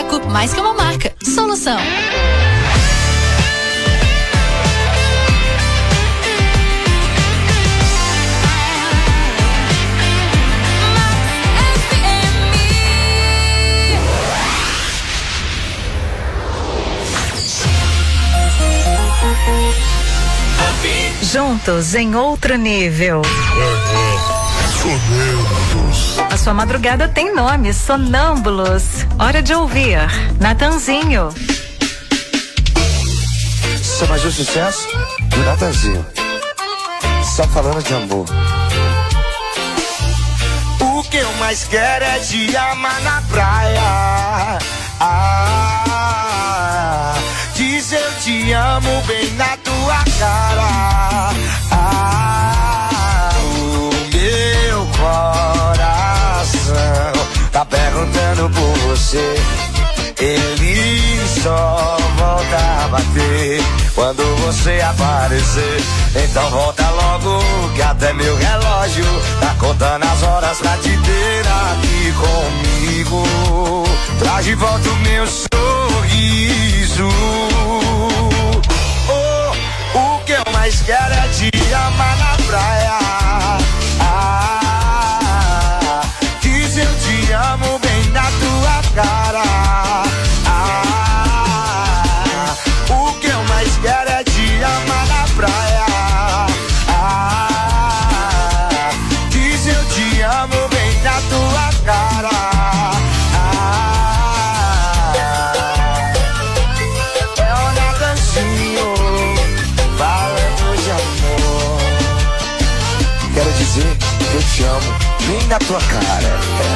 Rico, mais que uma marca, solução. Juntos em outro nível. A sua madrugada tem nome, Sonâmbulos. Hora de ouvir Natanzinho. Só mais um sucesso do Natanzinho. Só falando de amor. O que eu mais quero é te amar na praia. Diz eu te amo bem na tua cara. O meu coração tá perguntando por você. Ele só volta a bater quando você aparecer. Então volta logo que até meu relógio tá contando as horas pra te ter aqui comigo. Traz de volta o meu sorriso. O que eu mais quero é te amar na praia. Diz eu te amo bem na tua cara. O que eu mais quero é te amar na praia. Diz eu te amo bem na tua cara. É o Natanzinho falando de amor. Quero dizer que eu te amo bem na tua cara.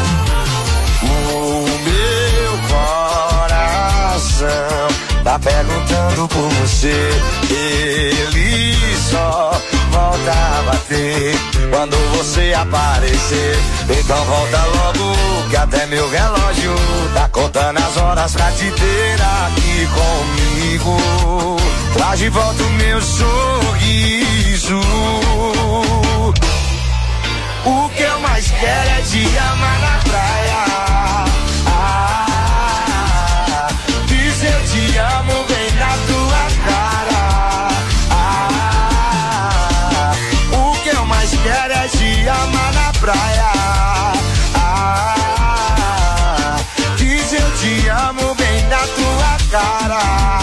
O meu coração tá perguntando por você. Ele só volta a bater quando você aparecer. Então volta logo que até meu relógio tá contando as horas pra te ter aqui comigo. Traz de volta o meu sorriso. O que eu mais quero é te amar na praia. Diz eu te amo bem na tua cara. O que eu mais quero é te amar na praia. Diz eu te amo bem na tua cara.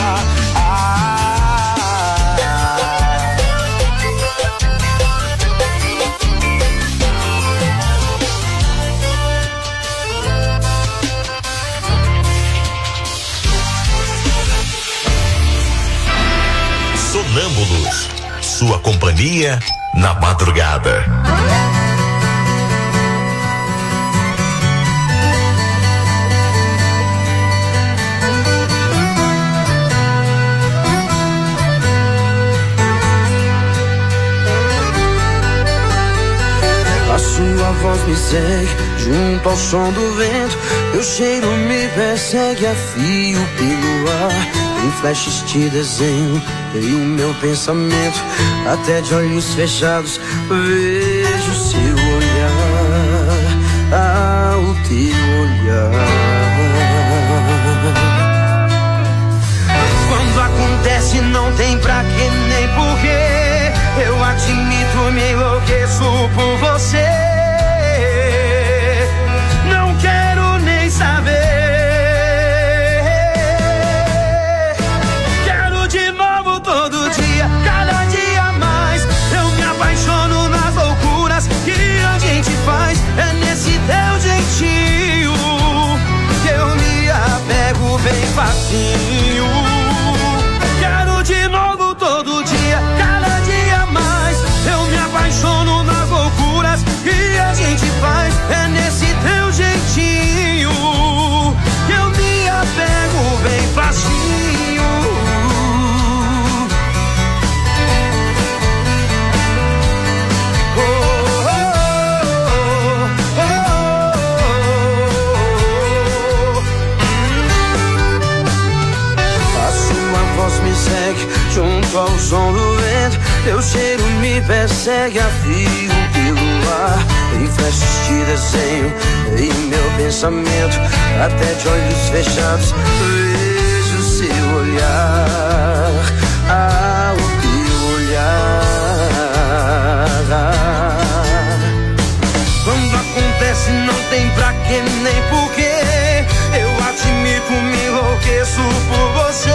Sonâmbulos, sua companhia na madrugada. A sua voz me segue junto ao som do vento. Teu cheiro me persegue a fio pelo ar. Em flashes te desenho e o meu pensamento, até de olhos fechados vejo seu olhar, o teu olhar. Quando acontece não tem pra que nem porquê. Eu admito, me enlouqueço por você. Não quero nem saber. É nesse teu jeitinho que eu me apego bem facinho. Quero de novo todo dia, cada dia mais. Eu me apaixono nas loucuras que a gente faz. É nesse teu jeitinho que eu me apego bem facinho. Me segue junto ao som do vento. Teu cheiro me persegue a fio pelo ar. Em flashes te desenho e meu pensamento, até de olhos fechados vejo seu olhar, o teu olhar. Quando acontece não tem pra que nem porquê, eu admito, me enlouqueço por você.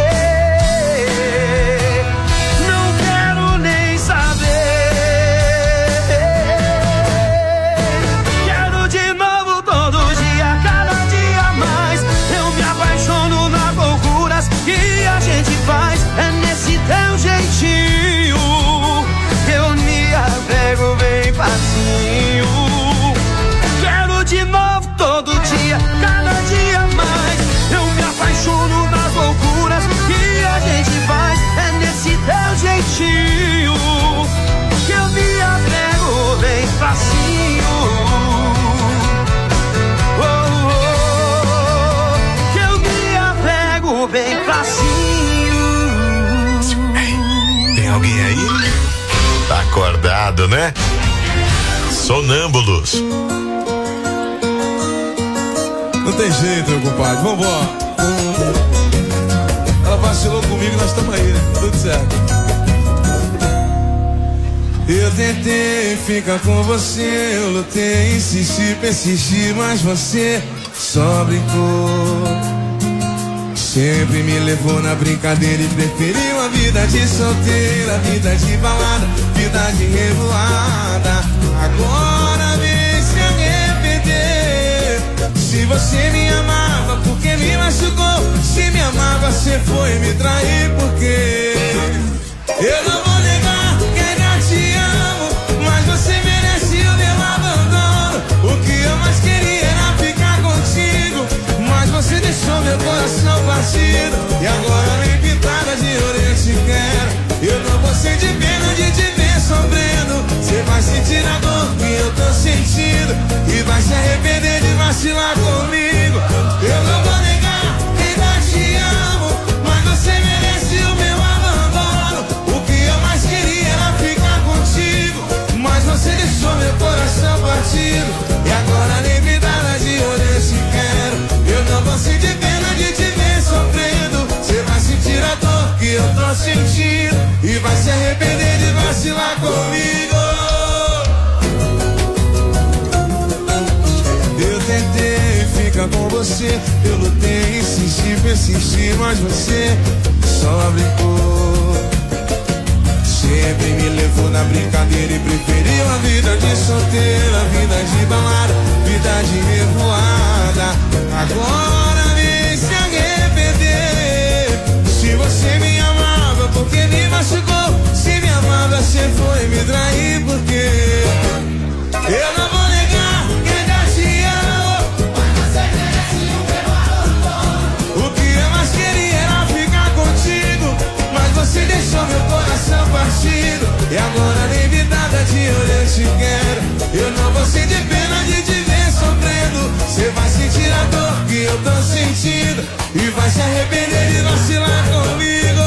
Não quero nem saber, quero de novo todo dia, cada dia mais. Eu me apaixono nas loucuras que a gente faz. É nesse teu jeitinho que eu me apego bem facinho. Quero de novo todo dia, cada dia mais. Eu me apaixono nas loucuras que a gente faz. É nesse teu jeitinho que eu me apego bem facinho. Que eu me apego bem facinho. Tem alguém aí? Tá acordado, né? Sonâmbulos. Não tem jeito, meu compadre, vambora. Ela vacilou comigo, nós estamos aí, né? Tudo certo. Eu tentei ficar com você, eu lutei, insisti, persisti, mas você só brincou. Sempre me levou na brincadeira e preferiu a vida de solteira, vida de balada, vida de revoada. Agora vem se arrepender. Se você me amava, porque me machucou? Se me amava, você foi me trair, porque eu não vou negar que ainda te amo, mas você merece o meu abandono. O que eu mais queria era ficar contigo, mas você deixou meu coração partido. E agora nem pintada de ouro eu te quero. Eu não vou sentir pena de te ver sofrendo. Você vai sentir a dor que eu tô sentindo e vai se arrepender de vacilar comigo. Eu não vou negar que ainda te amo, mas você merece o meu abandono. O que eu mais queria era ficar contigo, mas você deixou meu coração partido. E agora nem pintada de ouro eu te quero. Eu não vou sentir pena de te ver sofrendo. Você vai sentir a dor que eu tô sentindo e vai se arrepender de vacilar comigo. Eu tentei ficar com você, eu lutei, insisti, persisti, mas você só brincou. Sempre me levou na brincadeira e preferiu a vida de solteira, vida de balada, vida de revoada. Agora vem se arrepender. Se você me amava, porque me machucou? Se me amava, você foi me trair, porque eu não vou negar que ainda te amo, mas você merece o meu abandono. O que eu mais queria era ficar contigo, mas você deixou meu coração partido. E agora nem vidada de olho eu te quero. Eu não vou sentir pena de te ver sofrendo. Você vai sentir a dor que eu tô sentindo e vai se arrepender de vacilar comigo.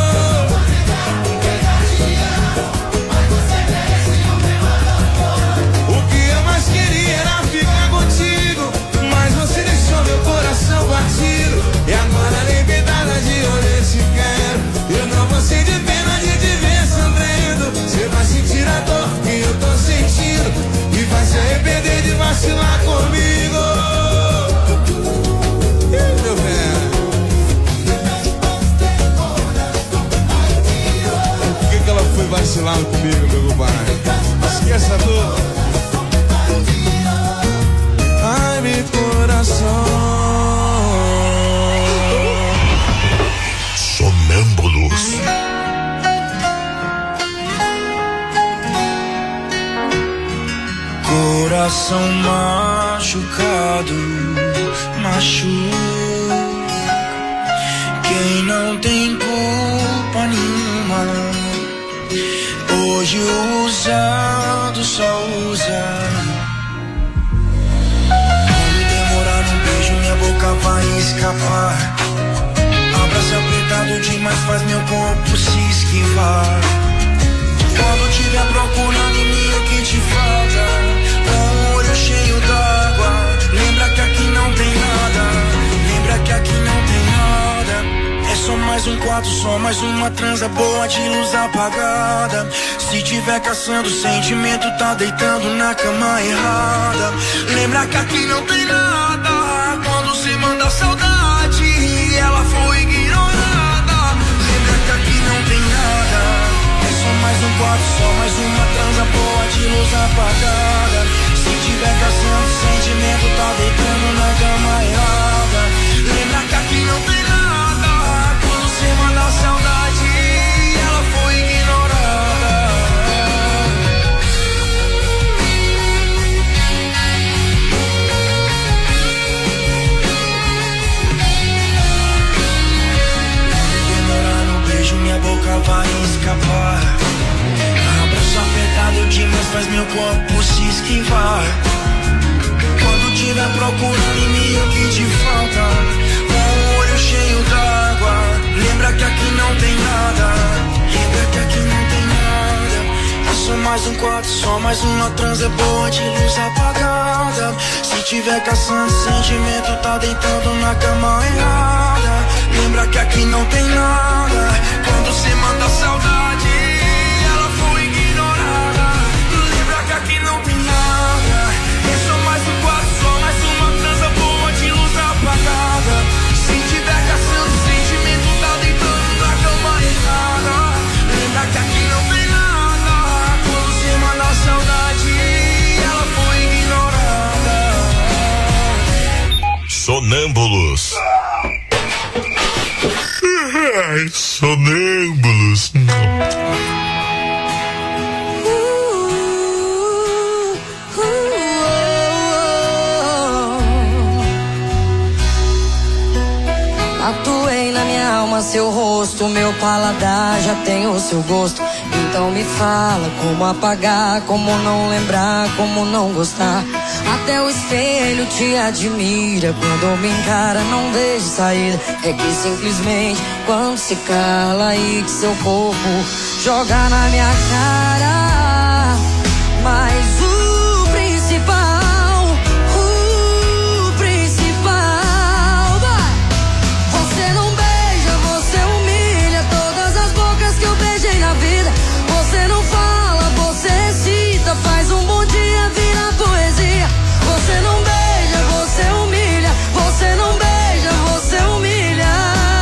O que eu mais queria era ficar contigo, mas você deixou meu coração partido. E agora nem vidada de olho eu te quero. Eu não vou sentir pena de te ver sofrendo. Você vai sentir a dor que eu tô sentindo e vai se arrepender de vacilar comigo. Meu velho, por que ela foi vacilando comigo, meu compadre? Esqueça a dor. Ai, meu coração. Sonâmbulos. Coração machucado, machuca quem não tem culpa nenhuma. Hoje o usado só usa. Quando demorar um beijo, minha boca vai escapar. Abraço apertado demais faz meu corpo se esquivar. Quando tiver procurando em mim o que te falta, com o olho cheio d'água, lembra que aqui não tem nada. mais um quarto, só mais uma transa boa de luz apagada. Se tiver caçando sentimento, tá deitando na cama errada. Lembra que aqui não tem nada. Quando cê manda saudade, ela foi ignorada. Lembra que aqui não tem nada. É só mais um quarto, só mais uma transa boa de luz apagada. Se tiver caçando sentimento, tá deitando na cama errada. Lembra que aqui não tem nada. Quando cê manda saudade, ela foi ignorada. Demorar no beijo, minha boca vai escapar. Abraço apertado demais faz meu corpo se esquivar. Quando tiver procurando em mim o que te falta, com o olho cheio d'água, lembra que aqui não tem nada. Lembra que aqui não tem nada. É só mais um quarto, só mais uma transa boa de luz apagada. Se tiver caçando sentimento, tá deitando na cama errada. Lembra que aqui não tem nada. Quando cê manda saudade, ela foi ignorada. Lembra que aqui não tem nada. É só mais um quarto, só mais uma transa boa de luz apagada. Se tiver caçando sentimento, tá deitando na cama errada. Lembra que aqui não tem nada. Quando cê manda saudade, ela foi ignorada. Sonâmbulos. Ai, sonâmbulos. Tatuei na minha alma seu rosto, meu paladar já tem o seu gosto. Então me fala como apagar, como não lembrar, como não gostar. Até o espelho te admira, quando me encara não vejo saída. É que simplesmente quando se cala aí que seu corpo joga na minha cara. Mas o principal vai. Você não beija, você humilha todas as bocas que eu beijei na vida. Você não fala, você cita, faz um bom dia virar poesia. Você não beija, você humilha. Você não beija, você humilha.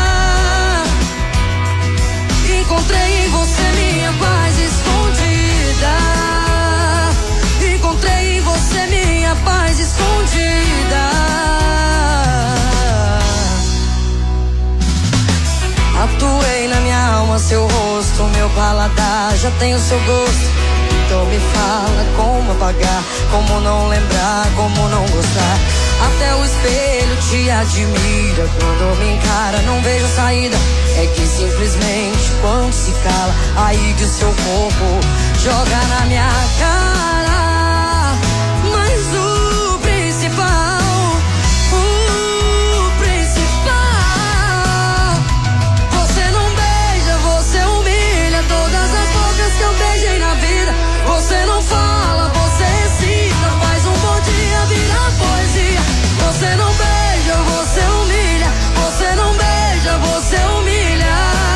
Encontrei em você minha paz escondida. Encontrei em você minha paz escondida. Atuei na minha alma seu rosto, meu paladar já tem o seu gosto. Então me fala como apagar, como não lembrar, como não gostar. Até o espelho te admira, quando me encara não vejo saída. É que simplesmente quando se cala, aí que o seu corpo joga na minha cara. Mas o principal você não beija, você humilha todas as bocas que eu beijei na vida. Você não fala, você cita, faz um bom dia virar poesia. Você não beija, você humilha. Você não beija, você humilha.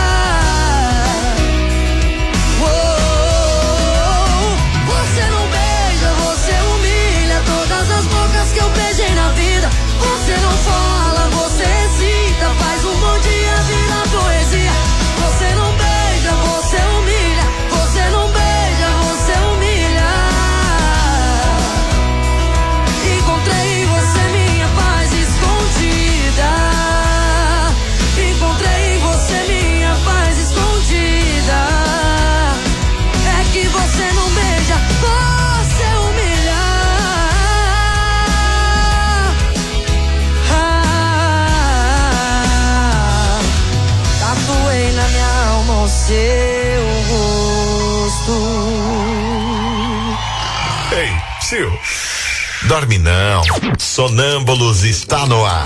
Você não beija, você humilha todas as bocas que eu beijei na vida. Você não fala, você cita, faz um bom dia virar poesia. Você não beija, você humilha. Você não beija, você humilha. Encontrei em você minha paz escondida. Encontrei em você minha paz escondida. É que você não beija, você humilha. Tatuei na minha alma o seu rosto. Ei, Sil, dorme não. Sonâmbulos está no ar.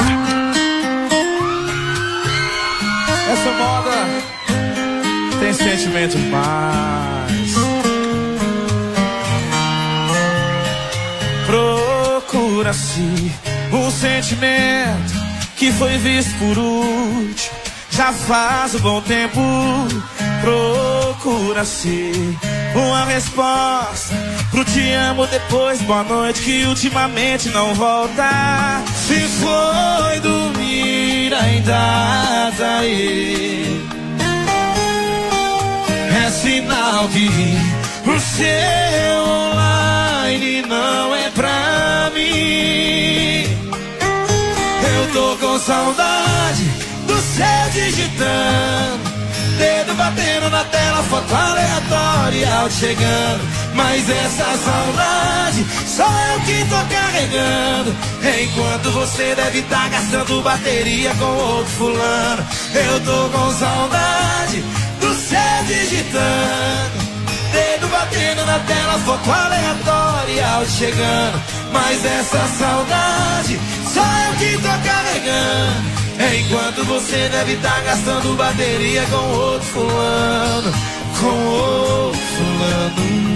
Essa moda tem sentimento demais. Procura-se um sentimento que foi visto por último. Já faz um bom tempo, procura-se uma resposta pro te amo depois, boa noite, que ultimamente não volta. Se foi dormir, ainda tá aí. É sinal que o seu online não é pra mim. Eu tô com saudade do seu digitando, dedo batendo na tela, foto aleatória chegando. Mas essa saudade só eu que tô carregando, enquanto você deve estar gastando bateria com outro fulano. Eu tô com saudade do seu digitando, dedo batendo na tela, foto aleatória chegando. Mas essa saudade só eu que tô carregando, enquanto você deve estar gastando bateria com outro fulano. Com outro fulano.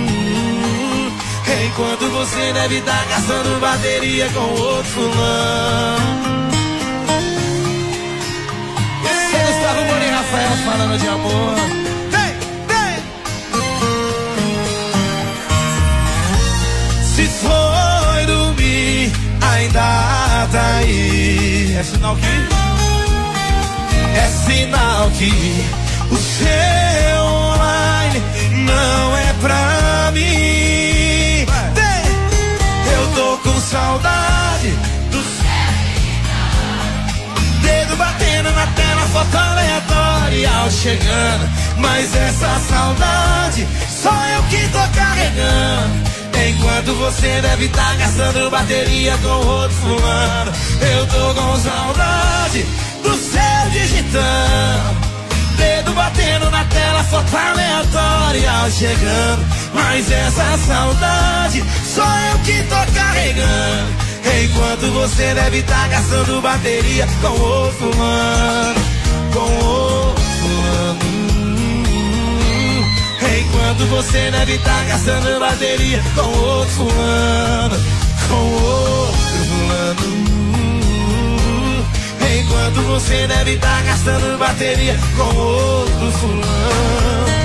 Enquanto você deve estar gastando bateria com outro fulano. Gustavo Moura e Rafael falando de amor. Vem, vem. Se foi dormir, ainda tá aí. É sinal que? É sinal que o seu online não é pra mim. Eu tô com saudade do céu, dedo batendo na tela, foto aleatória chegando. Mas essa saudade só eu que tô carregando, enquanto você deve estar gastando bateria com outro fulano. Eu tô com saudade do céu digitando, dedo batendo na tela, foto aleatória chegando. Mas essa saudade só eu que tô carregando, enquanto você deve estar gastando bateria com outro fulano. Com outro fulano. Enquanto você deve estar gastando bateria com outro fulano. Com outro fulano. Enquanto você deve estar gastando bateria com outro fulano.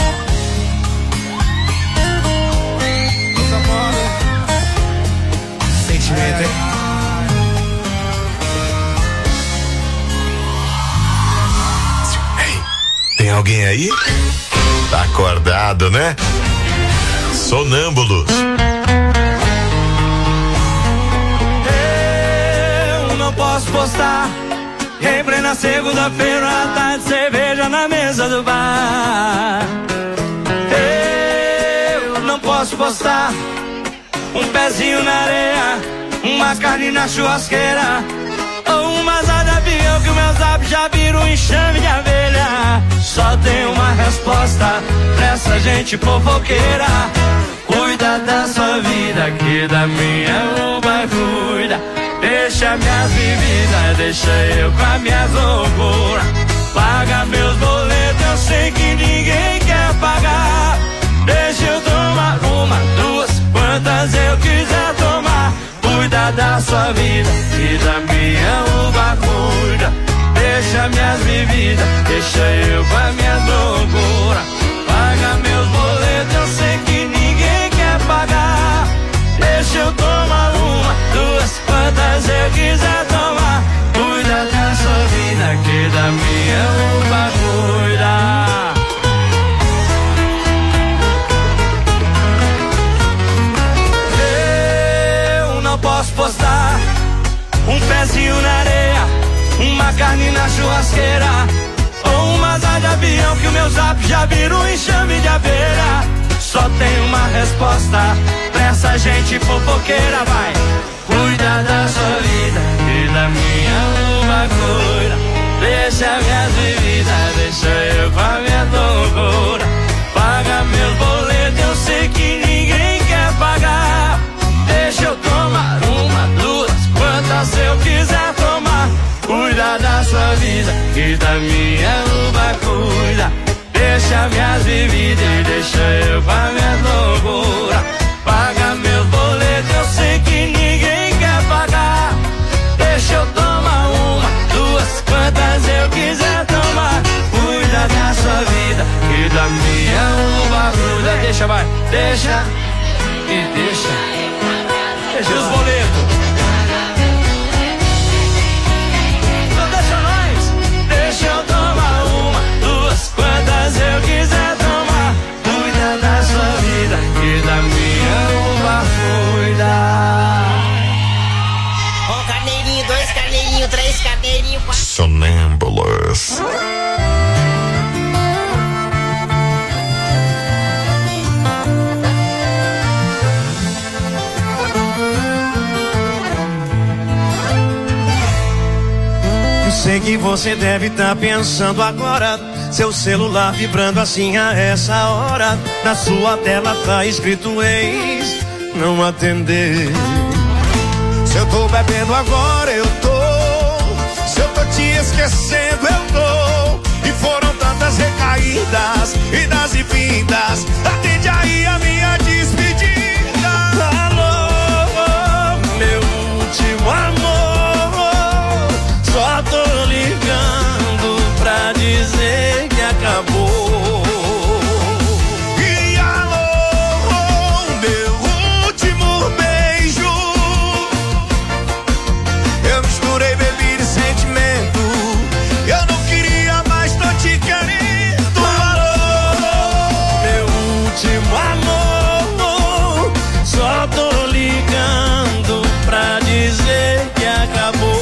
Sentimento, hein? Tem alguém aí? Tá acordado, né? Sonâmbulos. Eu não posso postar em plena segunda-feira à tarde, cerveja na mesa do bar. Eu não posso postar um pezinho na areia, uma carne na churrasqueira, ou uma asa de avião que o meu zap já vira um enxame de abelha. Só tem uma resposta pra essa gente fofoqueira: cuida da sua vida, que da minha uva cuida. Deixa minhas bebidas, deixa eu com as minhas loucuras. Paga meus boletos, eu sei que ninguém quer pagar. Deixa eu tomar uma, duas, quantas eu quiser tomar. Cuida da sua vida e da minha uva cuida. Deixa minhas bebidas, deixa eu com as minhas loucuras. Paga meus boletos, eu sei que ninguém quer pagar. Deixa eu tomar uma, duas, quantas eu quiser tomar. Cuida da sua vida, que da minha uva cuida. Posso postar um pezinho na areia, uma carne na churrasqueira, ou uma asa de avião que o meu zap já vira um enxame de abelha. Só tem uma resposta pra essa gente fofoqueira, vai. Cuida da sua vida e da minha uva cuida. Deixa minhas bebidas, deixa eu com a minha loucura. Paga meus boletos, eu sei que ninguém quer pagar. Deixa eu tomar uma, duas, quantas eu quiser tomar. Cuida da sua vida e da minha uva cuida. Deixa minhas bebidas e deixa eu com a minha loucura. Paga meus boletos, eu sei que ninguém quer pagar. Deixa eu tomar uma, duas, quantas eu quiser deixa, vai. Deixa e deixa. Deixa os boletos. Então deixa nós. Deixa eu tomar uma, duas, quantas eu quiser tomar. Cuida da sua vida e da minha eu vou cuidar. Um carneirinho, dois carneirinhos, três carneirinhos, quatro. Sonâmbulos. Sei que você deve estar pensando agora, seu celular vibrando assim a essa hora. Na sua tela tá escrito ex, não atender. Se eu tô bebendo agora, eu tô. Se eu tô te esquecendo, eu tô. E foram tantas recaídas, idas e vindas. Atende aí a minha despedida. Alô, meu último amor. Só tô ligando pra dizer que acabou. E alô, meu último beijo. Eu misturei bebida e sentimento. Eu não queria mais, tô te querendo. Alô, meu último amor. Só tô ligando pra dizer que acabou.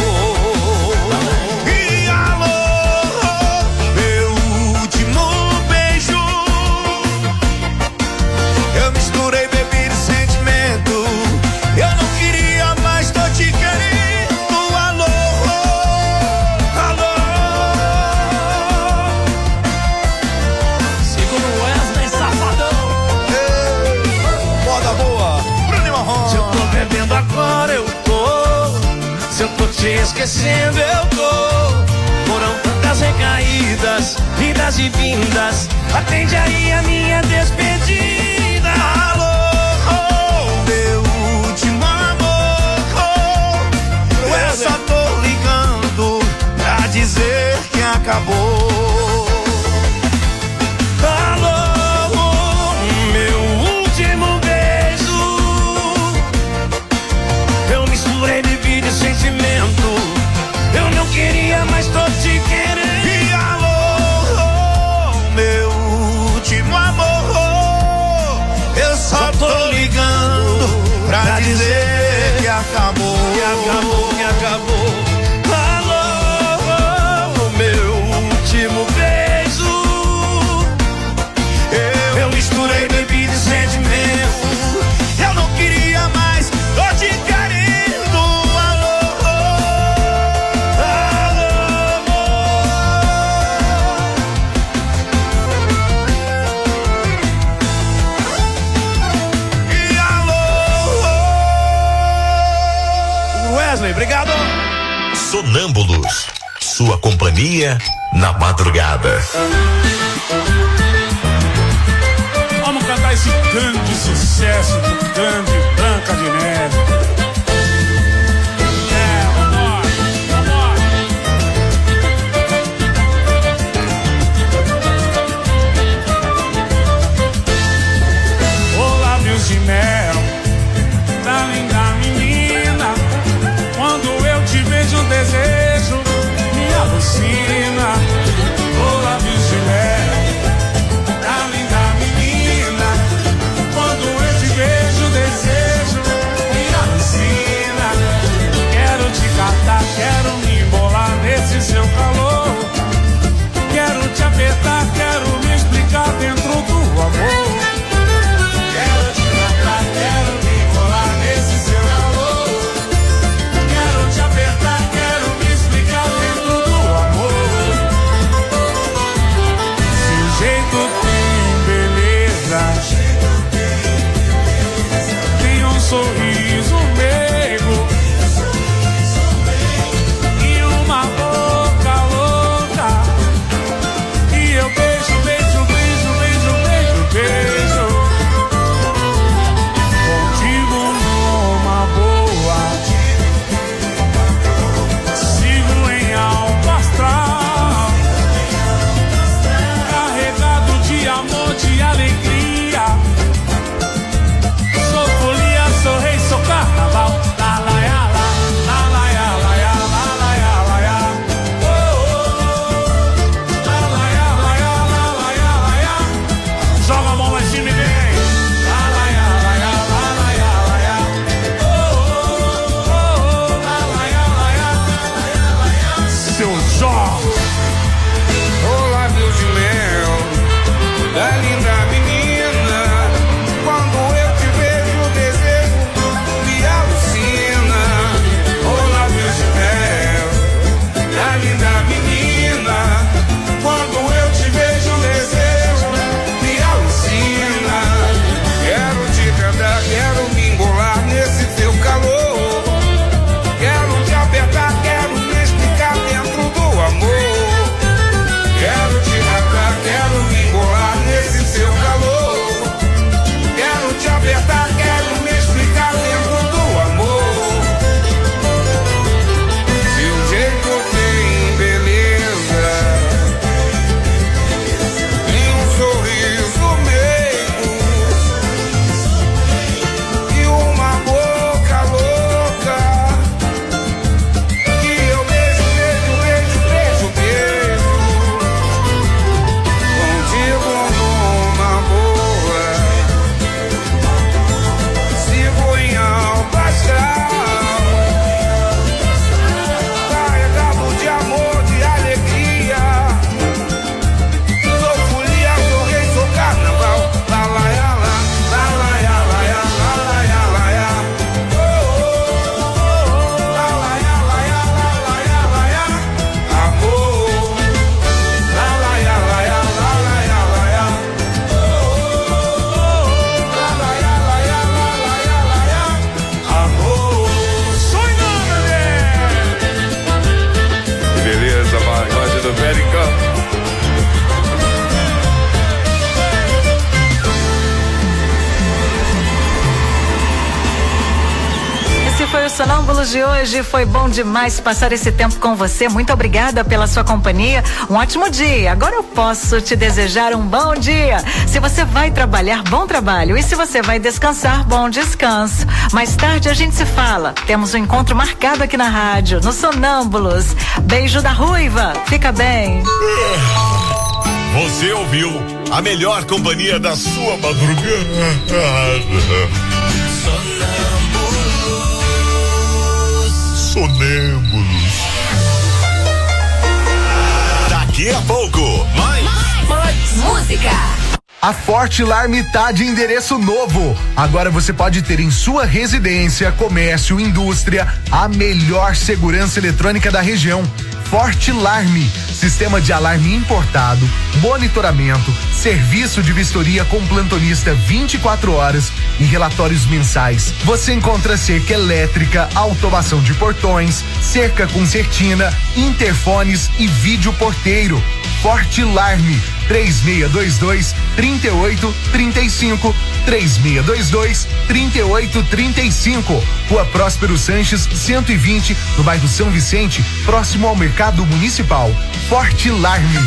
Esquecendo eu tô. Foram tantas recaídas, idas e vindas. Atende aí a minha despedida. Alô, meu último amor. Eu só tô ligando pra dizer que acabou. Alô, meu último beijo. Eu misturei bebida e sentimento. Eu não queria, mas tô te querendo. E alô, meu último amor. Eu só tô ligando pra dizer que acabou. Que acabou, que acabou. Alô, meu último beijo. Eu misturei bebida e sentimento. Eu não queria mais, tô te querendo. Obrigado. Sonâmbulos, sua companhia na madrugada. Vamos cantar esse grande sucesso do grande Branca de Neve. De mel, tá linda menina. Quando eu te vejo, o desejo me alucina. Oh, lábios de mel, tá linda menina. Quando eu te vejo, o desejo me América. Esse foi o Sonâmbulos de hoje. Foi bom demais passar esse tempo com você. Muito obrigada pela sua companhia. Um ótimo dia. Agora eu posso te desejar um bom dia. Se você vai trabalhar, bom trabalho. E se você vai descansar, bom descanso. Mais tarde a gente se fala. Temos um encontro marcado aqui na rádio, no Sonâmbulos. Beijo da Ruiva. Fica bem. Você ouviu a melhor companhia da sua madrugada. Sonâmbulos. Daqui a pouco, mais música. A Forte Alarme tá de endereço novo. Agora você pode ter em sua residência, comércio, indústria, a melhor segurança eletrônica da região. Forte Alarme, sistema de alarme importado, monitoramento, serviço de vistoria com plantonista 24 horas e relatórios mensais. Você encontra cerca elétrica, automação de portões, cerca com certina, interfones e vídeo porteiro. Forte Alarme, 3622-3835, 3622-3835. Rua Próspero Sanches, 120, no bairro São Vicente, próximo ao Mercado Municipal. Forte Alarme.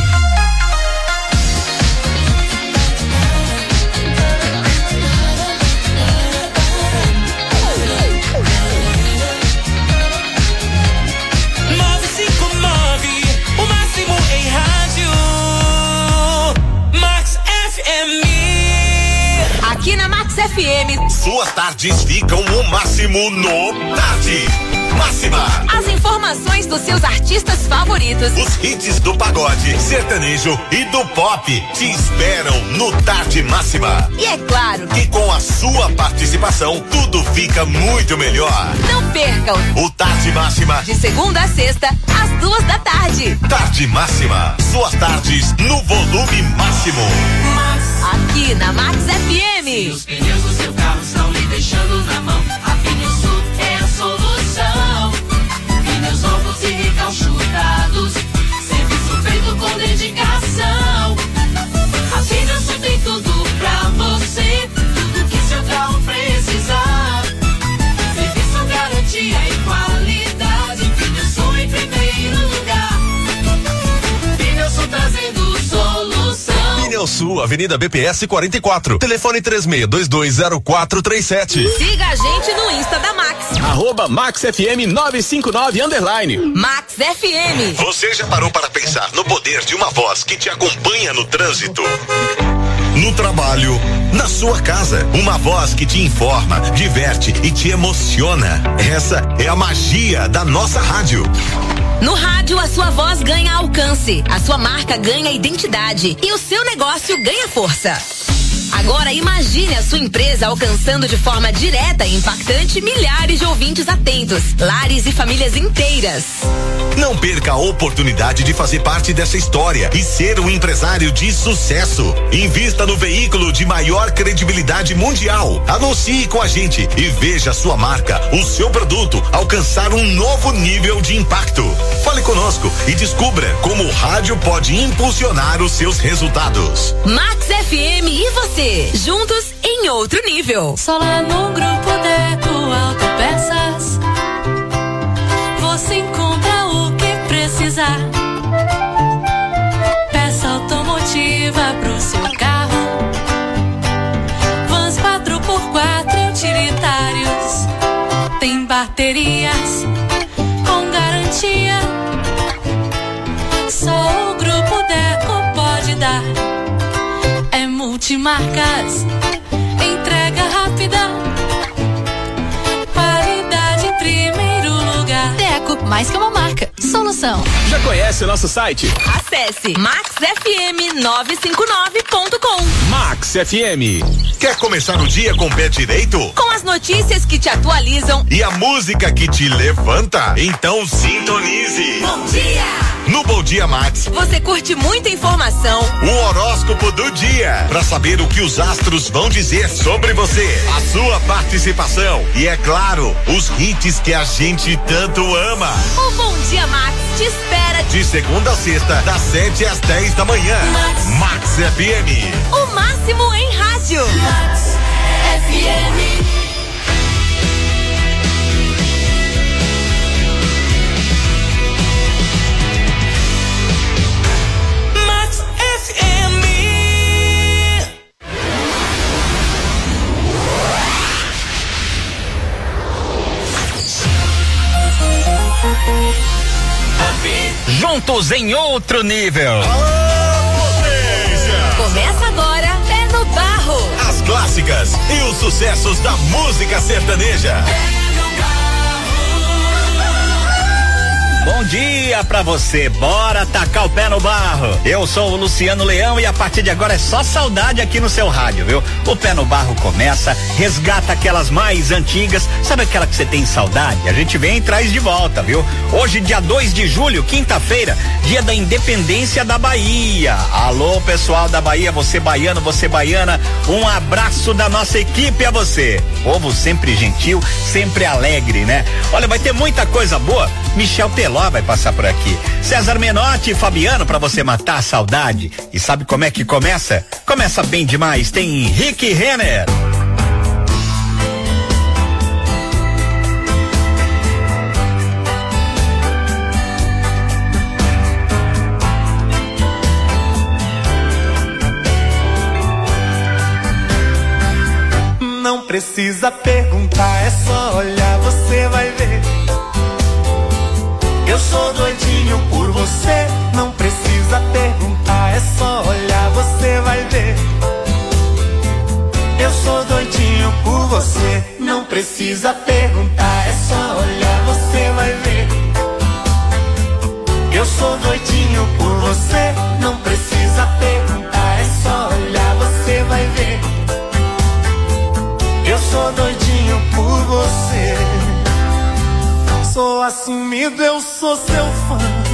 Aqui na Max FM. Suas tardes ficam o máximo no Tarde Máxima. As informações dos seus artistas favoritos. Os hits do pagode, sertanejo e do pop te esperam no Tarde Máxima. E é claro que com a sua participação tudo fica muito melhor. Não percam o Tarde Máxima de segunda a sexta às 2 da tarde. Tarde Máxima, suas tardes no volume máximo. Aqui na Max FM. Se os pneus do seu carro estão lhe deixando na mão, a Pneusul é a solução. Pneus novos e recalchutados, serviço feito com dedicação. A Pneusul tem tudo pra você, tudo que seu carro precisar. Serviço, garantia e qualidade, Pneusul em primeiro lugar. Pneusul trazendo solução. Pneusul, Avenida BPS 44, telefone 36220437. Siga a gente no Insta da Max. @MaxFM959_. Max FM. Você já parou para pensar no poder de uma voz que te acompanha no trânsito? No trabalho, na sua casa, uma voz que te informa, diverte e te emociona. Essa é a magia da nossa rádio. No rádio, a sua voz ganha alcance, a sua marca ganha identidade e o seu negócio ganha força. Agora imagine a sua empresa alcançando de forma direta e impactante milhares de ouvintes atentos, lares e famílias inteiras. Não perca a oportunidade de fazer parte dessa história e ser um empresário de sucesso. Invista no veículo de maior credibilidade mundial. Anuncie com a gente e veja a sua marca, o seu produto alcançar um novo nível de impacto. Fale conosco e descubra como o rádio pode impulsionar os seus resultados. Max FM e você, juntos em outro nível. Só lá no Grupo Deco Autopeças você encontra o que precisar. Peça automotiva pro seu carro, vans 4x4 utilitários, tem baterias com garantia. Só o Grupo Deco pode dar. É multimarcas, entrega rápida, qualidade em primeiro lugar. Deco, mais que uma marca, solução. Já conhece o nosso site? Acesse maxfm959.com. Max FM. Quer começar o dia com o pé direito? Com as notícias que te atualizam e a música que te levanta? Então sintonize. Bom dia! No Bom Dia Max, você curte muita informação. O horóscopo do dia, para saber o que os astros vão dizer sobre você, a sua participação e, é claro, os hits que a gente tanto ama. O Bom Dia Max te espera de segunda a sexta, das 7 às 10 da manhã. Max FM. O máximo em rádio. Max FM. Juntos em outro nível. Começa agora, Pé no Barro. As clássicas e os sucessos da música sertaneja. Bom dia pra você, bora tacar o pé no barro. Eu sou o Luciano Leão e a partir de agora é só saudade aqui no seu rádio, viu? O Pé no Barro começa, resgata aquelas mais antigas, sabe aquela que você tem saudade? A gente vem e traz de volta, viu? Hoje, dia 2 de julho, quinta-feira, dia da independência da Bahia. Alô, pessoal da Bahia, você baiano, você baiana, um abraço da nossa equipe a você. Povo sempre gentil, sempre alegre, né? Olha, vai ter muita coisa boa. Michel Teló vai passar por aqui. César Menotti e Fabiano pra você matar a saudade. E sabe como é que começa? Começa bem demais. Tem Rick Renner. Não precisa perguntar, é só olhar, você vai ver. Eu sou doidinho por você, não precisa perguntar, é só olhar, você vai ver. Eu sou doidinho por você, não precisa perguntar, é só olhar, você vai ver. Eu sou doidinho por você, não precisa perguntar, é só olhar, você vai ver. Eu sou doidinho por você. Sou assumido, eu sou seu fã.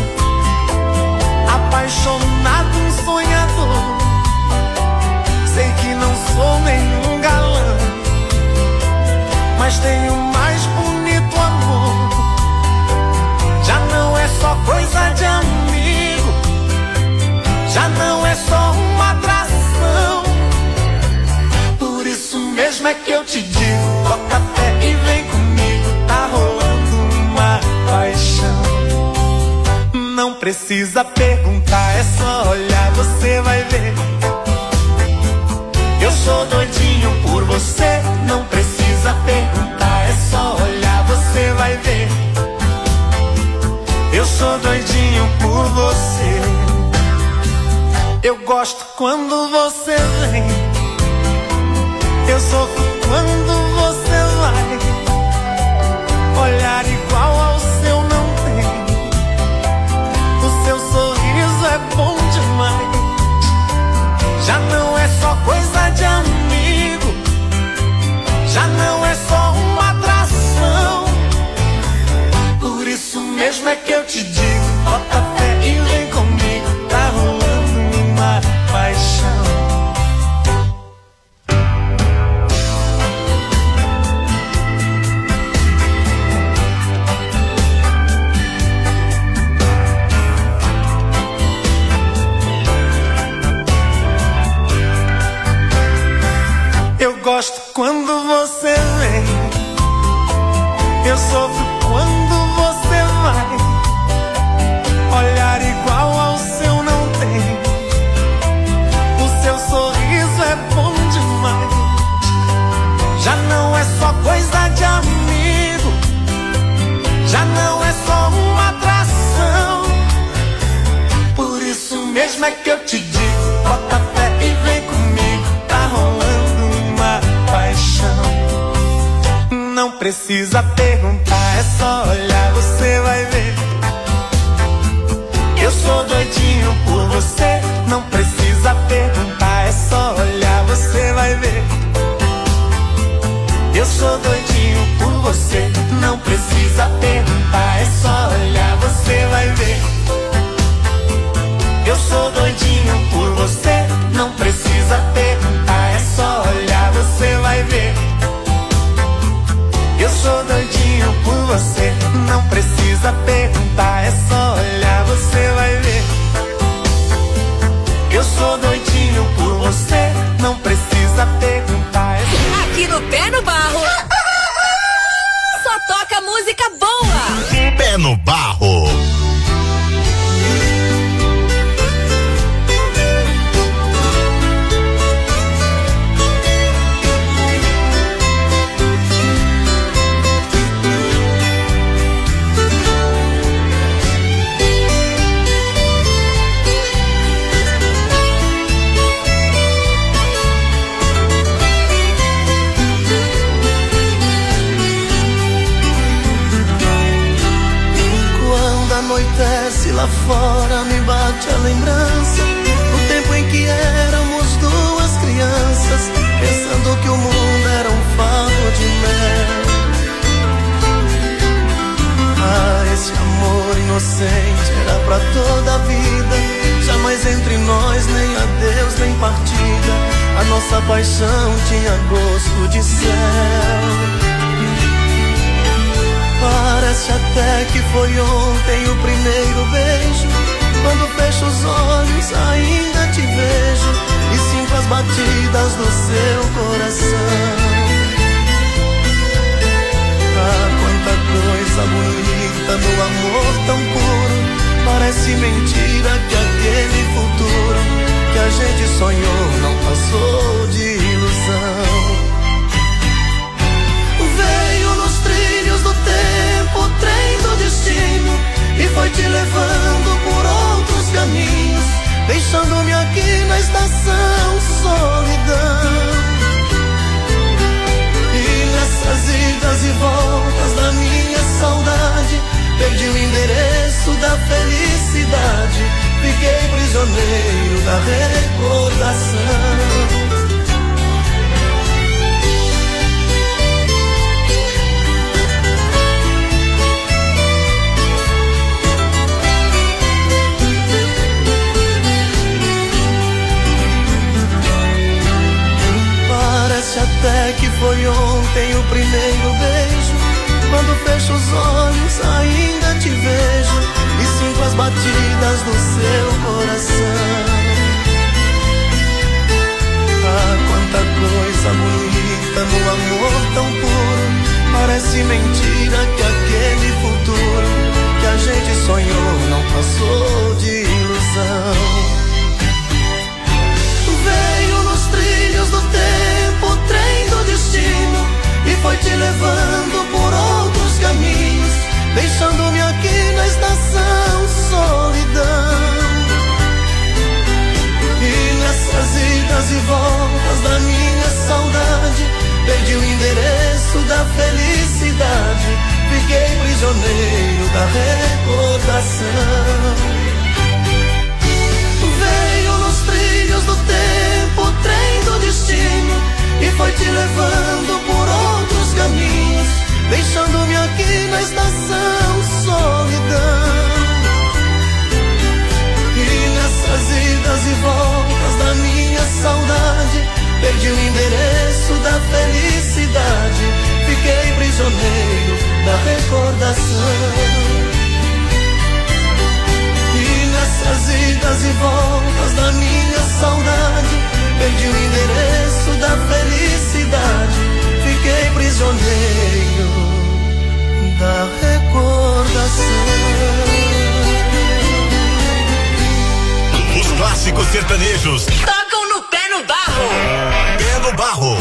Apaixonado, um sonhador. Sei que não sou nenhum galã, mas tenho o mais bonito amor. Já não é só coisa de amigo, já não é só uma atração. Por isso mesmo é que eu te digo, toca pé e vem comigo, tá rolando uma paixão. Não precisa perguntar, é só olhar, você vai ver. Eu sou doidinho por você, não precisa perguntar, é só olhar, você vai ver. Eu sou doidinho por você. Eu gosto quando você vem, eu sofro quando você vai. Olhar igual ao seu não tem, o seu sorriso é bom demais. Já não é só coisa de amigo, já não é só uma atração. Por isso mesmo é que eu te digo, bota fé e vem comigo, tá rolando uma paixão. Eu gosto quando você vem, eu sofro quando você vai. Olhar igual ao seu não tem, o seu sorriso é bom demais. Já não é só coisa de amigo, já não é só uma atração. Por isso mesmo é que eu te digo, bota fé e vem comigo, tá rolando uma paixão. Não precisa perguntar, é só olhar, você vai ver. Eu sou doidinho por você, não precisa perguntar, é só olhar, você vai ver. Eu sou doidinho por você, não precisa perguntar, é só olhar, você vai ver. precisa perguntar, é só olhar, você vai ver. Eu sou doidinho por você, não precisa perguntar. Aqui no Pé no Barro, só toca música boa. Pé no Barro. Anoitece lá fora, me bate a lembrança do tempo em que éramos duas crianças, pensando que o mundo era um favo de mel. Ah, esse amor inocente era pra toda a vida, jamais entre nós nem adeus nem partida. A nossa paixão tinha gosto de céu. Parece até que foi ontem o primeiro beijo. Quando fecho os olhos ainda te vejo e sinto as batidas do seu coração. Ah, quanta coisa bonita no amor tão puro. Parece mentira que aquele futuro que a gente sonhou não passou de ilusão. Veio nos trilhos do tempo, o trem do destino, e foi te levando por outros caminhos, deixando-me aqui na estação solidão. E nessas idas e voltas da minha saudade, perdi o endereço da felicidade, fiquei prisioneiro da recordação. Parece até que foi ontem o primeiro beijo. Quando fecho os olhos ainda te vejo e sinto as batidas do seu coração. Ah, quanta coisa bonita no amor tão puro. Parece mentira que aquele futuro que a gente sonhou não passou de ilusão. Veio nos trilhos do tempo, o trem do destino, e foi te levando por outros caminhos, deixando-me aqui na estação solidão. E nessas idas e voltas da minha saudade, perdi o endereço da felicidade, fiquei prisioneiro da recordação. Veio nos trilhos do tempo, o trem do destino, e foi te levando por outros caminhos, deixando-me aqui na estação solidão. E nessas idas e voltas da minha saudade, perdi o endereço da felicidade, fiquei prisioneiro da recordação. Nessas idas e voltas da minha saudade, perdi o endereço da felicidade, fiquei prisioneiro da recordação. Os clássicos sertanejos tocam no Pé no Barro. Pé no Barro.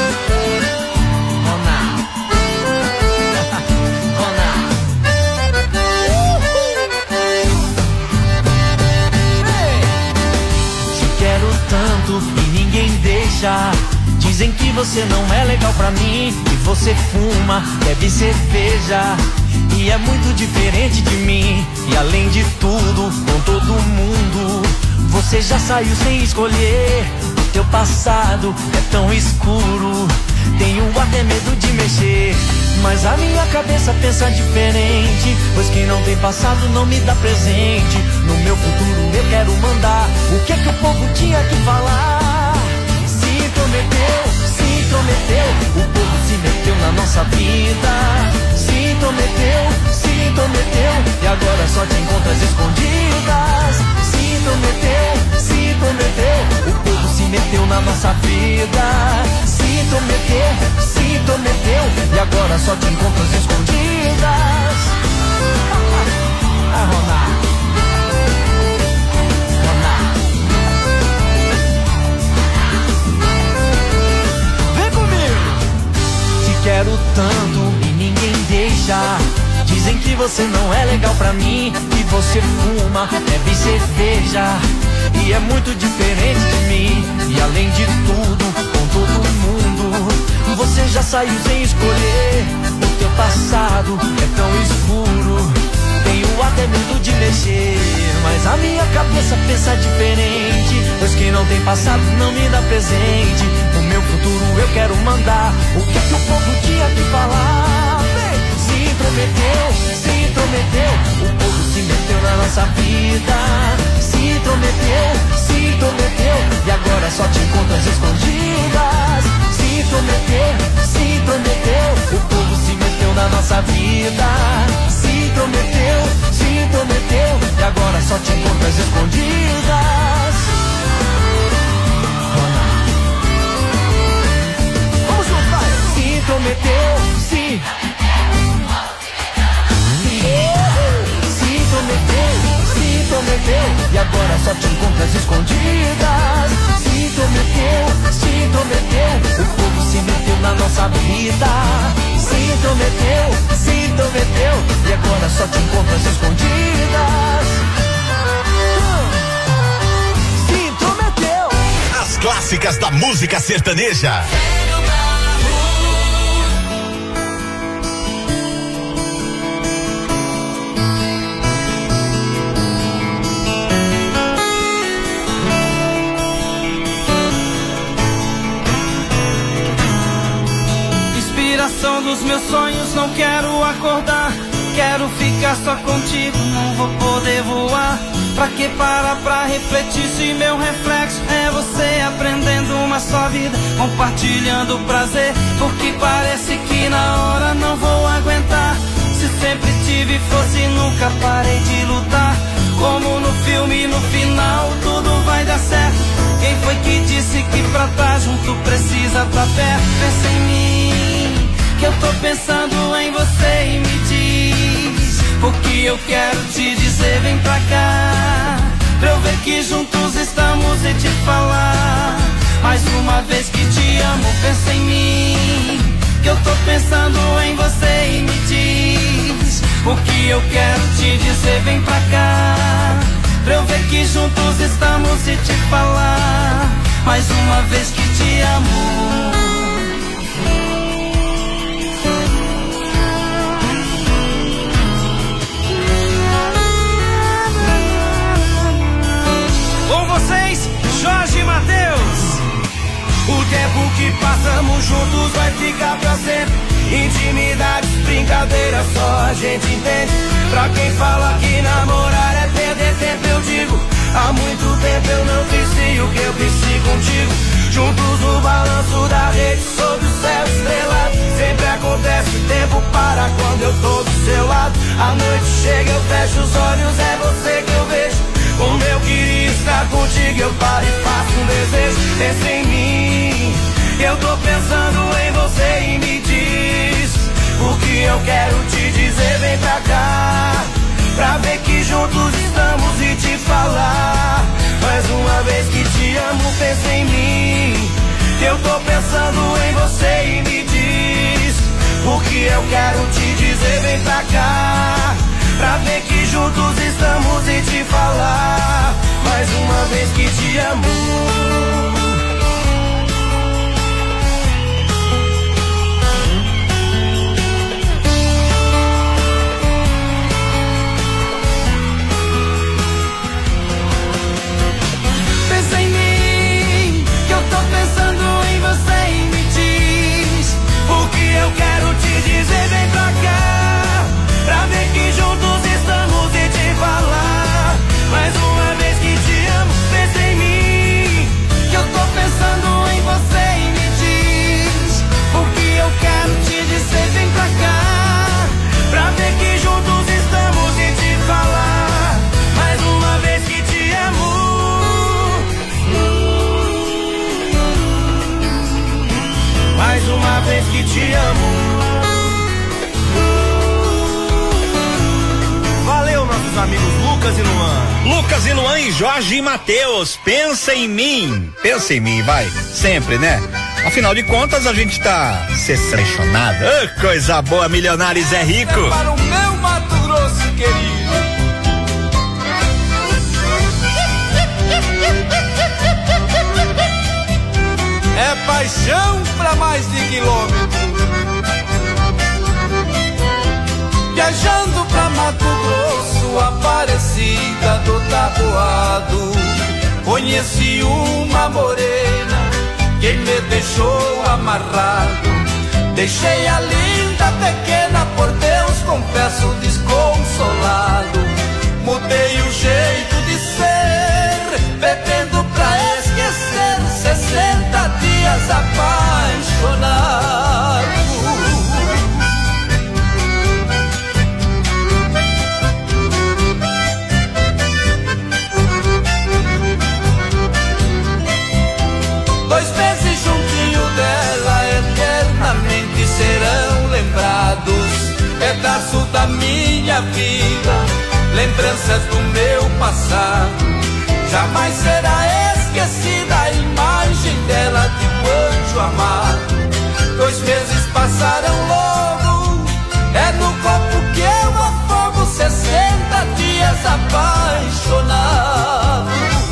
Tanto e ninguém deixa. Dizem que você não é legal pra mim, que você fuma, bebe cerveja e é muito diferente de mim. E além de tudo, com todo mundo, você já saiu sem escolher. O teu passado é tão escuro, tenho até medo de mexer. Mas a minha cabeça pensa diferente, pois quem não tem passado não me dá presente. No meu futuro eu quero mandar o que é que o povo tinha que falar. Se intrometeu, o povo se meteu na nossa vida. Se intrometeu, agora só te encontro às escondidas. Se intrometeu, o povo se meteu na nossa vida. Se intrometeu, e agora só te encontro às escondidas. Ah, Ronar. Vem comigo. Te quero tanto e ninguém deixa. Dizem que você não é legal pra mim, que você fuma, bebe cerveja e é muito diferente de mim. E além de tudo, com todo mundo, você já saiu sem escolher. O teu passado é tão escuro, tenho até medo de mexer, mas a minha cabeça pensa diferente. Pois quem não tem passado não me dá presente. No meu futuro eu quero mandar. O que é que o povo tinha que falar? Se intrometeu, o povo se meteu na nossa vida. Se intrometeu, e agora só te encontro às escondidas. Se intrometeu, o povo se meteu na nossa vida. Se intrometeu, e agora só te encontro às escondidas. Vamos juntos, vai! Se intrometeu, se intrometeu, e agora só te encontro às escondidas. Se intrometeu, o povo se meteu na nossa vida. Se intrometeu, e agora só te encontro às escondidas. Se intrometeu. As clássicas da música sertaneja. Dos meus sonhos não quero acordar, quero ficar só contigo, não vou poder voar. Pra que parar pra refletir se meu reflexo é você aprendendo uma só vida, compartilhando o prazer, porque parece que na hora não vou aguentar. Se sempre tive força e nunca parei de lutar, como no filme no final tudo vai dar certo. Quem foi que disse que pra tá junto precisa tá perto? Pensa em mim, que eu tô pensando em você e me diz o que eu quero te dizer, vem pra cá, pra eu ver que juntos estamos e te falar mais uma vez que te amo. Pensa em mim, que eu tô pensando em você e me diz o que eu quero te dizer, vem pra cá, pra eu ver que juntos estamos e te falar mais uma vez que te amo. Jorge Mateus. O tempo que passamos juntos vai ficar pra sempre. Intimidades, brincadeiras, só a gente entende. Pra quem fala que namorar é perder tempo, eu digo, há muito tempo eu não venci o que eu venci contigo. Juntos no balanço da rede, sob o céu estrelado. Sempre acontece, o tempo para quando eu tô do seu lado. A noite chega, eu fecho os olhos, é você que eu vejo. Como eu queria estar contigo, eu paro e faço um desejo. Pensa em mim, eu tô pensando em você e me diz o que eu quero te dizer, vem pra cá, pra ver que juntos estamos e te falar mais uma vez que te amo. Pensa em mim, eu tô pensando em você e me diz o que eu quero te dizer, vem pra cá, pra ver que juntos estamos e te falar mais uma vez que te amo. Pensa em mim, que eu tô pensando em você e me diz o que eu quero te dizer, vem pra cá, pra ver que juntos estamos e te falar mais uma vez que te amo. Pensa em mim, te amo. Valeu, nossos amigos Lucas e Luan. Lucas e Luan e Jorge e Matheus, pensa em mim, vai, sempre, né? Afinal de contas, a gente tá selecionado. Oh, coisa boa, Milionários é rico. É para o meu Mato Grosso querido. É paixão pra mais de quilômetro. Viajando pra Mato Grosso, Aparecida do Taboado, conheci uma morena que me deixou amarrado. Deixei a linda pequena, por Deus confesso desconsolado. Mudei o jeito de ser, bebendo pra esquecer, 60 dias apaixonado. 2 meses juntinho dela, eternamente serão lembrados. Pedaço da minha vida, lembranças do meu passado. Jamais será esquecida a imagem dela de anjo amado. 2 meses passaram logo, é no copo que eu afogo, 60 dias apaixonado.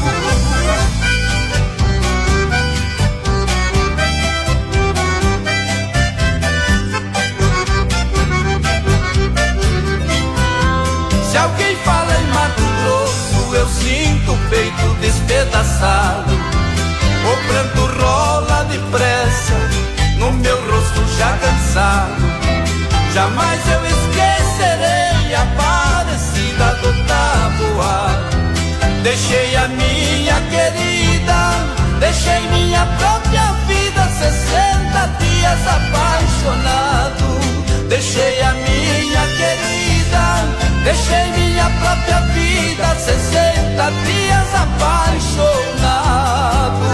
Se alguém fala em Mato Grosso, eu sinto o peito despedaçado. O pranto rola depressa no meu rosto já cansado. Jamais eu esquecerei a Aparecida do Taboado. Deixei a minha querida, deixei minha própria vida, 60 dias apaixonado. Deixei a minha querida, deixei minha própria vida, 60 dias apaixonado.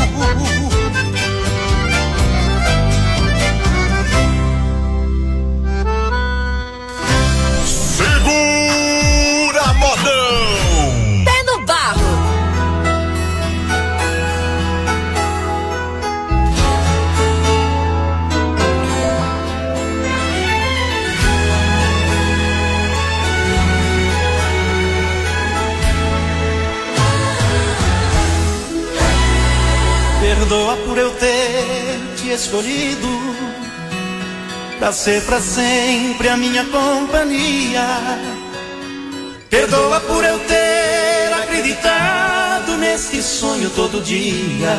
Segura, modão! Pé no barro. Perdoa por eu ter te escolhido pra ser pra sempre a minha companhia. Perdoa por eu ter acreditado nesse sonho todo dia.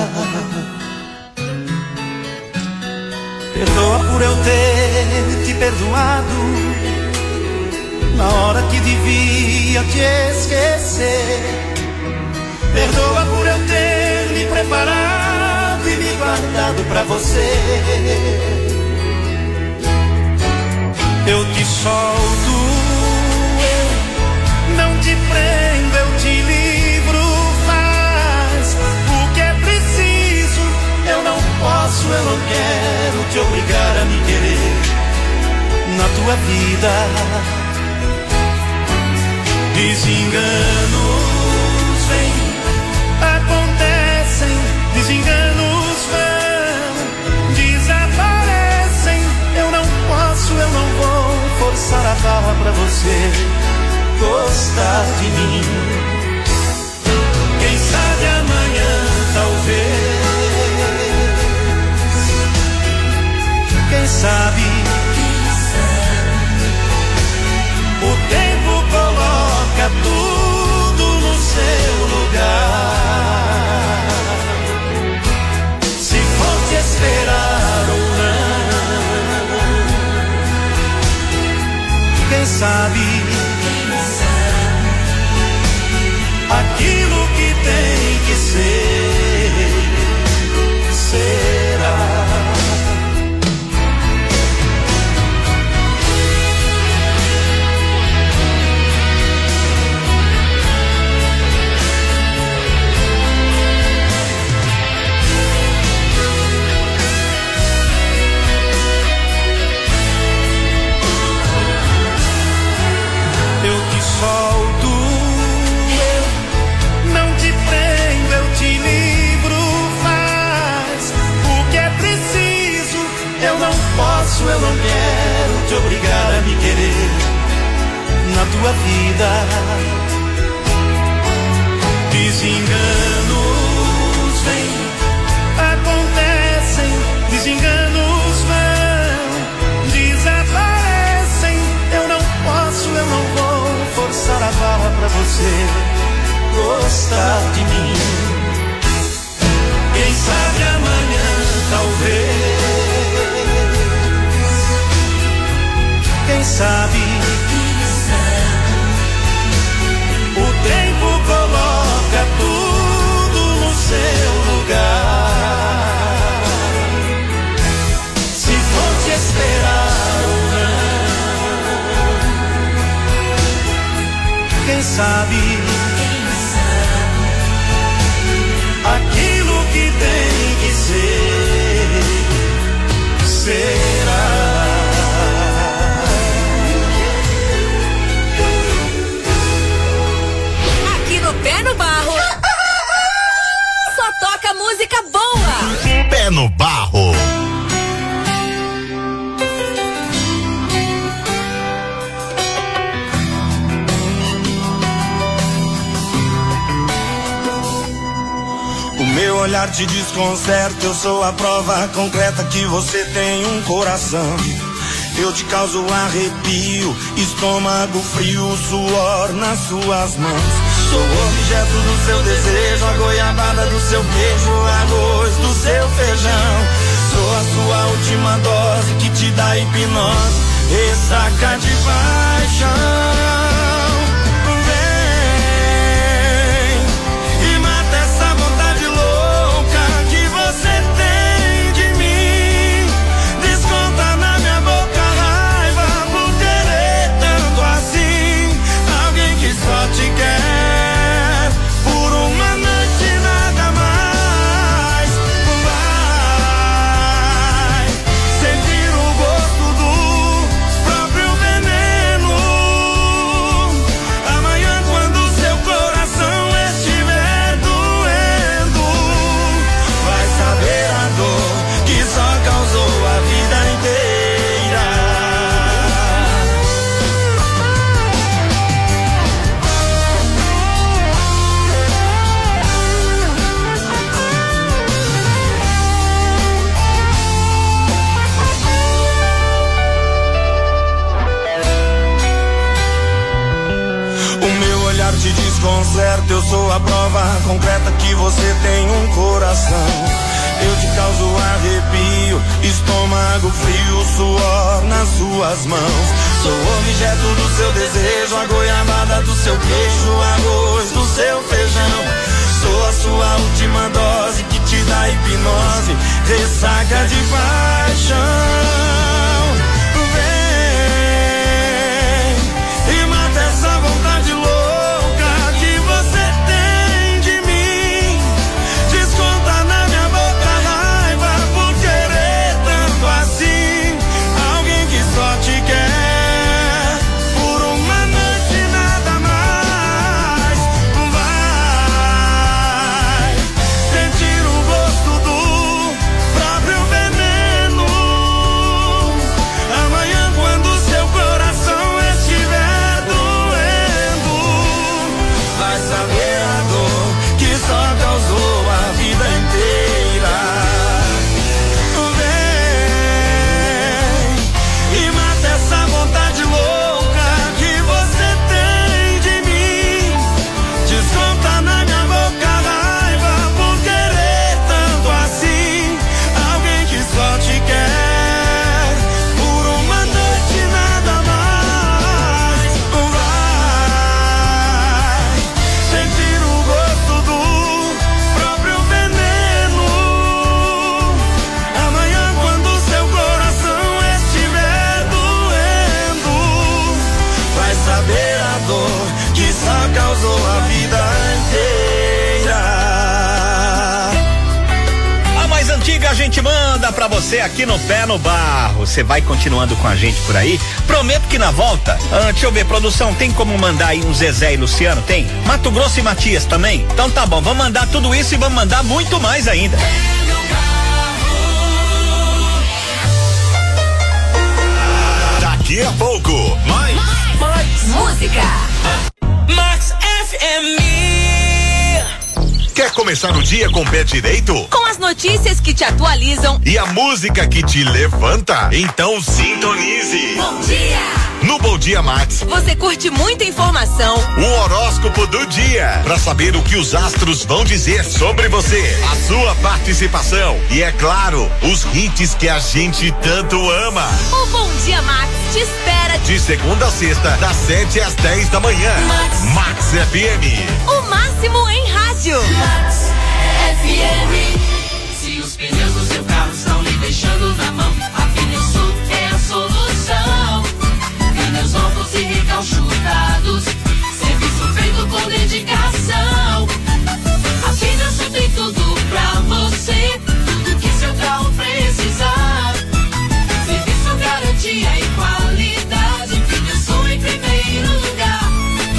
Perdoa por eu ter te perdoado na hora que devia te esquecer. Perdoa por eu ter me preparado e me guardado pra você. Eu te solto, eu não te prendo, eu te livro. Faz o que é preciso, eu não posso, eu não quero te obrigar a me querer na tua vida. Desenganos vêm, acontecem, desenganos vão, desaparecem. Eu não posso, eu não vou forçar a barra pra você gostar de mim. Quem sabe amanhã, talvez. Quem sabe? O tempo coloca tudo no seu lugar. Se for te esperar ou não, quem sabe? solto, eu não te prendo, eu te livro. Faz o que é preciso. Eu não posso, eu não quero te obrigar a me querer na tua vida. Desenganos vêm, acontecem, desenganos vão, desaparecem. Eu não posso, eu não vou forçar a barra pra você gostar de mim. Quem sabe amanhã, talvez. Quem sabe? O tempo coloca tudo no seu lugar. Se for te esperar ou não, quem sabe? Aquilo que tem que ser, será. Pé no Barro. Só toca música boa. Pé no Barro. O meu olhar te desconcerta, eu sou a prova concreta que você tem um coração. Eu te causo arrepio, estômago frio, suor nas suas mãos. Sou o objeto do seu desejo, a goiabada do seu queijo, arroz do seu feijão. Sou a sua última dose que te dá hipnose, ressaca de paixão. Vem e mata essa vontade louca que você tem de mim. Desconta na minha boca a raiva por querer tanto assim. Alguém que só te quer te desconcerta, eu sou a prova concreta que você tem um coração. Eu te causo arrepio, estômago frio, suor nas suas mãos. Sou o objeto do seu desejo, a goiabada do seu queijo, arroz do seu feijão. Sou a sua última dose que te dá hipnose, ressaca de paixão. Vem e mata essa vontade louca que você tem de mim. Desconta na minha boca a raiva por querer tanto assim. Alguém que só te quer por uma noite e nada mais. Vai sentir o gosto do próprio veneno. a gente manda pra você aqui no Pé no Barro. Você vai continuando com a gente por aí. Prometo que na volta, deixa eu ver, produção, tem como mandar aí um Zezé e Luciano? Tem? Mato Grosso e Matias também? Então tá bom, vamos mandar tudo isso e vamos mandar muito mais ainda. Daqui a pouco, mais música. Max FM. Quer começar o dia com o pé direito? Com as notícias que te atualizam E a música que te levanta? Então sintonize. Bom dia! No Bom Dia Max, Você curte muita informação. o horóscopo do dia. Pra saber o que os astros vão dizer sobre você. A sua participação. E é claro, os hits que a gente tanto ama. O Bom Dia Max te espera De segunda a sexta, das 7 às 10 da manhã. Max FM. o máximo em rádio. Max FM. Se os pneus do seu carro estão lhe deixando na mão, a Pneusul é a solução. Pneus novos e recalchutados, serviço feito com dedicação. A Pneusul tem tudo pra você, tudo que seu carro precisar. Serviço, garantia e qualidade, Pneusul em primeiro lugar.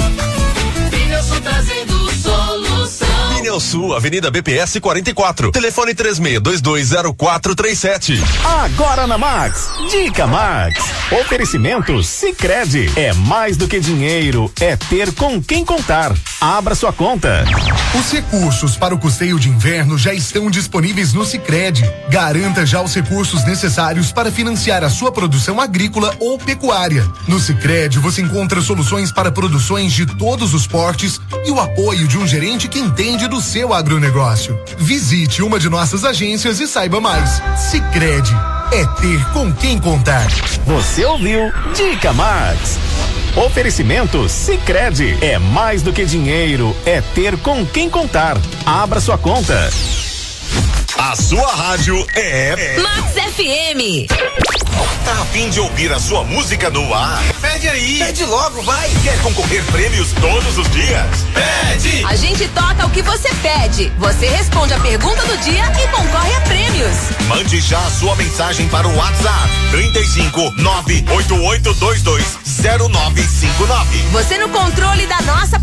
Pneusul trazendo solução. Pneusul, Avenida BPS 44. Telefone 36220437. Agora na Max, Dica Max. Oferecimento Sicredi. É mais do que dinheiro, é ter com quem contar. Abra sua conta. Os recursos para o custeio de inverno já estão disponíveis no Sicredi. Garanta já os recursos necessários para financiar a sua produção agrícola ou pecuária. No Sicredi você encontra soluções para produções de todos os portes e o apoio de um gerente que entende do seu agronegócio. Visite uma de nossas agências e saiba mais. Sicredi é ter com quem contar. Você ouviu Dica Max. Oferecimento Sicredi. É mais do que dinheiro, é ter com quem contar. Abra sua conta. A sua rádio é Max FM. Tá a fim de ouvir a sua música no ar? Pede aí. Pede logo, vai. Quer concorrer prêmios todos os dias? Pede! A gente toca o que você pede. Você responde a pergunta do dia e concorre a prêmios. Mande já a sua mensagem para o WhatsApp 35 988220959. Você no controle da nossa